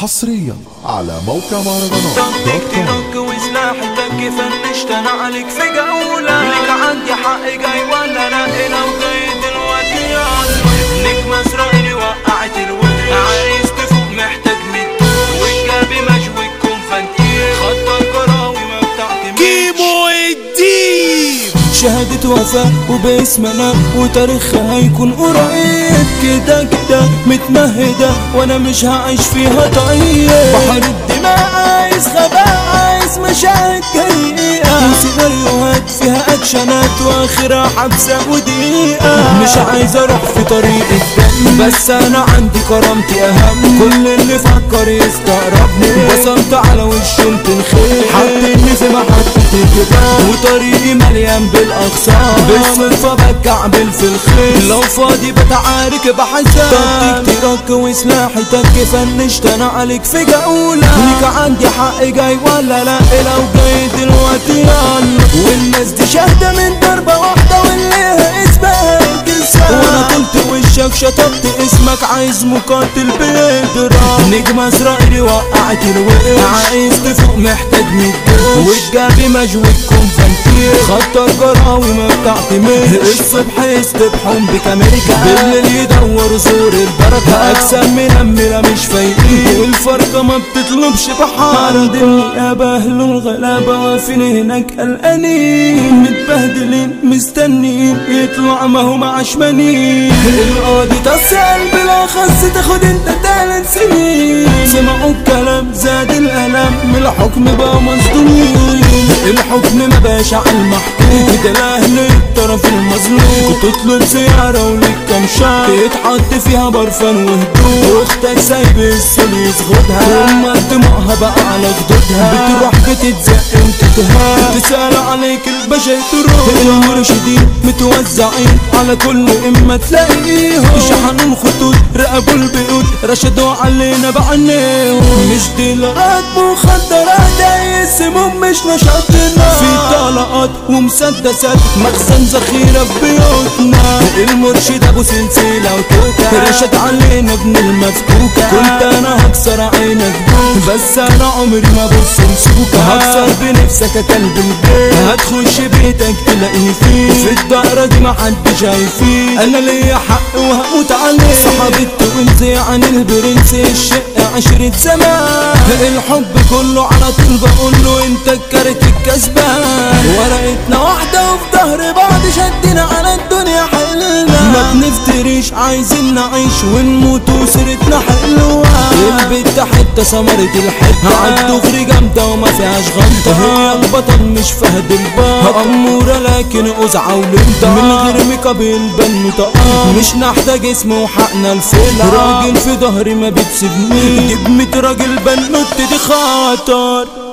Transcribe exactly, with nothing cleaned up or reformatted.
حصريا على موقع مهرجانات طبك تنك وسلاحتك فنشت انا عليك في جولة لك عندي حق جاي ولا لا لو جاي دلوقتي يلا ابنك مسرقني وقعت الوش عايز تفوق محتاج مدوش والجابي مشويكم فانتير خط الكراوي ما بتاعتي كيمو الديب شهادة وفاء وباسمنا وتاريخها هيكون قريب كده كده متمهدة وانا مش هعيش فيها طيب بحر الدماء عايز غباء عايز مشاهد جريئة وسيناريوهات فيها اكشنات واخرها حبسة ودقيقة مش عايز اروح في طريق الدم بس انا عندي كرامتي اهم كل اللي فكر يستقربني بصمت على وشهم تنخيل حاطيني في محطة الجبال وطريقي مليان بالاغصان بالصدفة بتكعبل في الخيل لو فاضي بتعارك بحزان طب تكتيرك وسلاحتك فنشت انا عليك في جولة ليك عندي حق جاي ولا لا لو جاي دلوقتي يلا والناس دي شاهدة من ضربة واحدة واللي اسمها الجلسان وانا قلت وشك شطبت اسمك عايز مقاتل بيضرب نجم اسرائيلي وقعت الوقت عايز تفوق محتاج مدوش والجابي مجويكم فانتير خطر جراوي ما بتعتمدش الصبح يستبحون بكاميريكا بالليل يدوروا زور البركة اجسام منملة مش فايقين والفرقة ما بتطلبش بحارة النيابة اهل الغلابة واقفين هناك قلقانين متبهدلين مستنيين يطلع ما هم عشمانين القاضي تصل بالاخص تاخد انت تلات سنين سمعوا الكلام زاد الالم من الحكم بقى مصدومين الحكم ما باش على المحكوم كده لاهل الطرف المظلوم تطلب زيارة وليك كام شهر يتحط فيها برفان وهدوء واختك سايب السول يسغدها وامك دموعها بقى على خدودها بتروح بتتزق وتتهان تسأل عليك البشر تروح المرشدين متوزعين على كل اما تلاقيهم شحنوا الخطوط راقبوا البيوت رشدوا علينا بعينيهم مش ديلرات مخدرات اي سموم مش نشاطنا في طلقات ومسدسات مخزن ذخيرة في بيوتنا المرشد ابو سلسلة وتوكة رشد علينا ابن المفكوكة كنت انا هكسر عينك بوك بس انا عمري ما بص مسكوكة هكسر بنفسك يا كلب البيت هتخش بيتك تلاقيني فيه في الدائرة دي محدش هيفيد انا ليا حق وهموت عليه صحابي وانزي عن البرنس الشقة عشرة زمان الحب كله على طول بقوله انت الكارت الكسبان ورقتنا واحدة وفي ظهر بعض شدنا على الدنيا حلنا ما بنفتريش عايزين نعيش ونموت وسيرتنا حلوة البيت حتة ثمرة الحتة عالدغري جامدة وما فيهاش غلطة هي البطل مش فهد البطل أمورة لكن قزعة ولمدة من غير ميكاب البنوتة مش نحتاج اسم وحقنا الفيلة راجل في ظهري ما بتسيبني جيب ميت راجل بنوت دي خطر